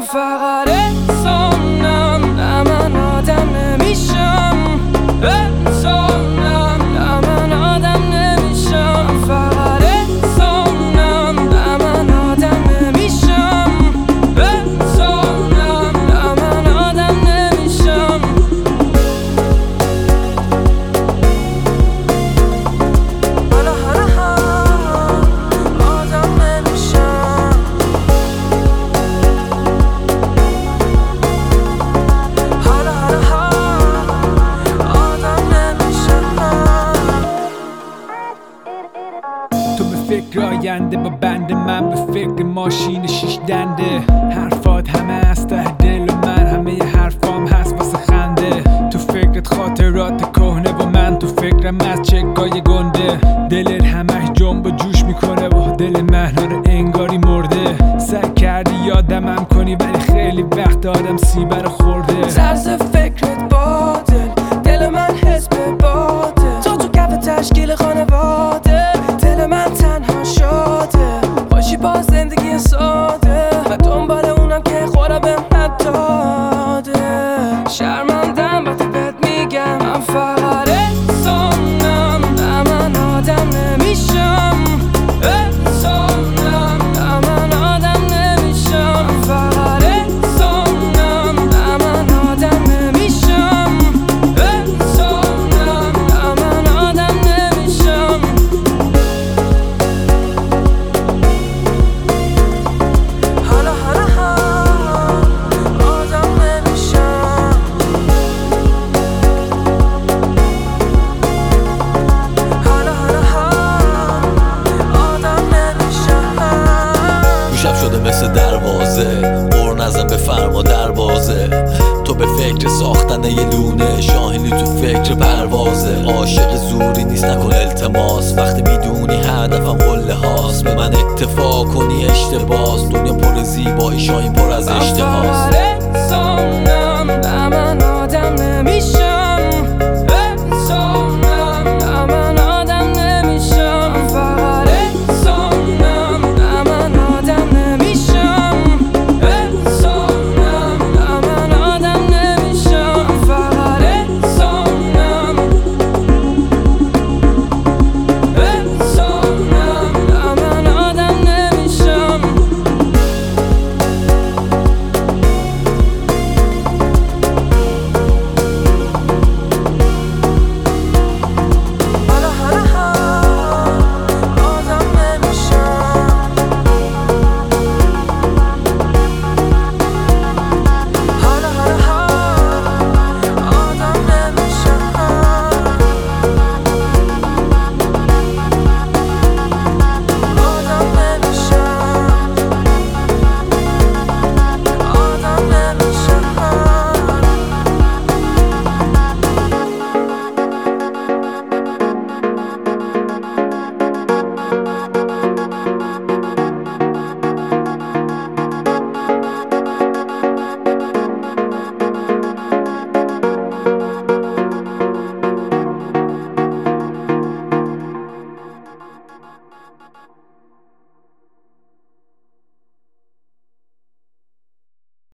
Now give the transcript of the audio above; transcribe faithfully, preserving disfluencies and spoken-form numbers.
فقط انسانم، نه من آدم نمیشم. انسانم، نه من آدم نمیشم. فقط انسانم، نه من آدم نمیشم. انسانم، نه من آدم نمیشم. حالا حالا هم آدم نمیشم. حالا حالا هم آدم نمیشم. تو به فکر آینده با بند، من به فکر ماشین شیش دنده. حرفات همه از ته دل و من همه ی حرفام هست واسه خنده. تو فکرت خاطرات کهنه و من تو فکرم از چکای گنده. دلت همش جنب و جوش میکنه و دل من رو انگاری مرده. سعی کردی یادمم کنی ولی خیلی وقت آدم سیبر خورده. طرز فکرت باطل، دل من حزب باطل. تو تو کف تشکیل خانواده، دل من تنها شده. باشی با زندگی ساده و دنبال اونم که خورا بهم نداده. شرمندم وقتی بهت میگم من فقط انسانم، نه من آدم نمیشم. انسانم، نه من آدم نمیشم. فقط انسانم، نه من آدم نمیشم. انسانم، نه من آدم نمیشم. حالا حالا هم آدم نمیشم. حالا حالا هم آدم نمیشم. گوشم شده مثل دروازه، قر نزن به فرما دروازه. تو به فکر ساختن یه لونه، شاهینی تو فکر پروازه. عاشق زوری نیست نکن التماس، وقتی میدونی هدفم قله هاست. به من اکتفا کنی اشتباس، دنیا پر زیبایی شاهین پر از اشتهاست. فقط انسانم،